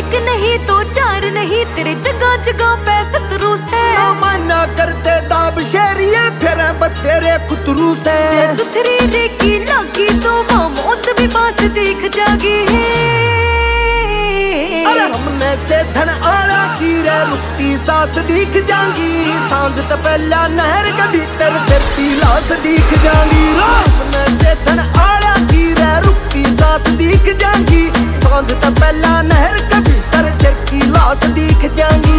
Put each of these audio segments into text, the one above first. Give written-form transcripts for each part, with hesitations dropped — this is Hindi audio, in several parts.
एक नहीं तो चार नहीं, तेरे जगह जगह पे शत्रु से। माना करते दाब शेरिए फिर तेरे कुतरू से। सुथरी रेकी लागी तो वो मौत भी पास दिख जागी है। अरे हमने से धन आला की रे रुकती सांस दिख जाएगी। सांझ तो पहला नहर के भीतर धरती लाश दिख जाएगी। हमने से धन आला की रे रुकती सांस दिख जाएगी। सांझ तो पहला नहर के भीतर धरती लाश दिख जाएगी।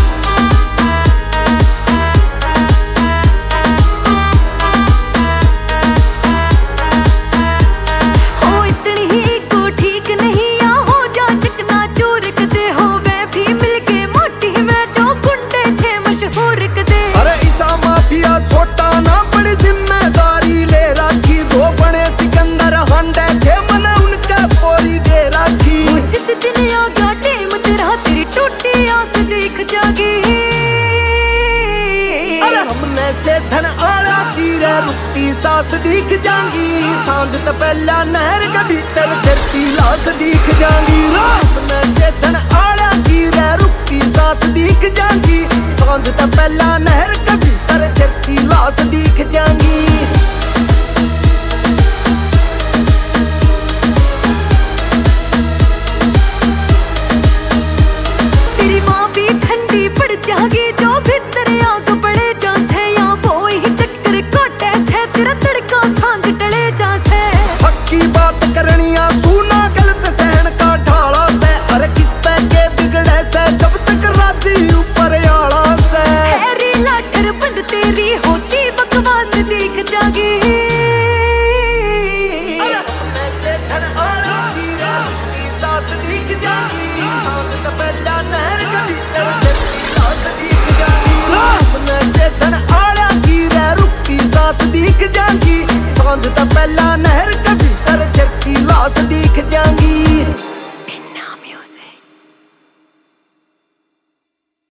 छोटा ना बड़ी जिम्मेदारी ले राखी, जो बने सिकंदर हांडे थे मना उनका पूरी दे राखी। जिस दिन आ गया टेम तेरा तेरी टूटी आस दिख जागी। अरे हमने से धन आला की रे रुकती सांस दिख जाएगी। सांझ तो पहला नहर के भीतर धरती लाश दिख जाएगी। हमने से धन आला की रे रुकती सांस दिख जाएगी। सांझ तो पहला नहर के भीतर धरती लाश दिख जाएगी।